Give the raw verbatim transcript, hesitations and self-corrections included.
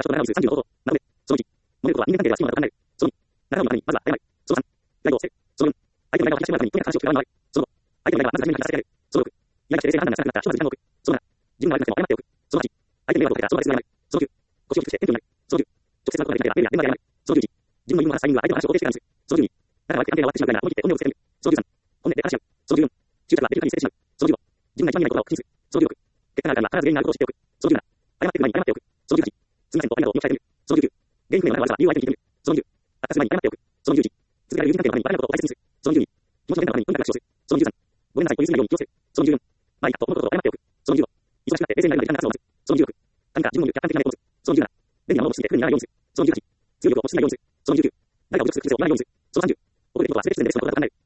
とならずさんじゅうのこと。なので、そのいち、物事は人間関係が必要なことを考える。そのに、中身の中にまずは謝る。そのさん、意外とせ。そのよん、相手の意外と話し合う中にとにかく話を聞く側の場合。そのご、相手の意外はまず初めに話しかけられる。そのろく、意外として冷静な判断が少なくなった人は時間を置く。そのなな、自分が悪くなっても謝っておく。そのはち、相手の迷惑をかけたその場で謝る。そのきゅう、腰を低くして謙虚になる。そのじゅう、直接なことができなければメールや電話で謝る。そのじゅういち、自分の言い分を話すタイミングは相手の話を肯定してからにする。そのじゅうに、仲が悪くて関係が終わってしまうぐらいなら思い切って本音をぶつけてみる。そのじゅうさん、本音で話し合う。そのじゅうよん、執着はできる限り捨ててしまう。そのじゅうご、自分が一番言えない言葉を口にする。そのじゅうろく、結果があるから必ず原因になることを知っておく。そのじゅうなな、謝ってくる前に謝っておく。そのじゅうはち、すみませんとありがとうを伝えてみる。そのじゅうきゅう、原因不明の悪さは理由を相手に聞いてみる。そのじゅう、悪化する前に謝っておく。そのじゅういち、続けられる友人関係の中に悪いことを大切にする。そのじゅうに、気持ちの変化の中にとにかく学習する。そのじゅうさん、ごめんなさいと言い過ぎないように気をつける。そのじゅうよん、まあいいかと思うことを謝っておく。そのじゅうご、忙しくなって冷静になるまで時間が経つのを待つ。そのじゅうろく、何か自分の客観的な目を持つ。そのじゅうなな、便利なものをしすぎて不利にならないようにする。そのじゅうはち、強い力を持ちすぎないようにする。そのじゅうきゅう、誰かを侮辱する癖を持たないようにする。そのさんじゅう、僕できることは全て必然ですのことだと考える。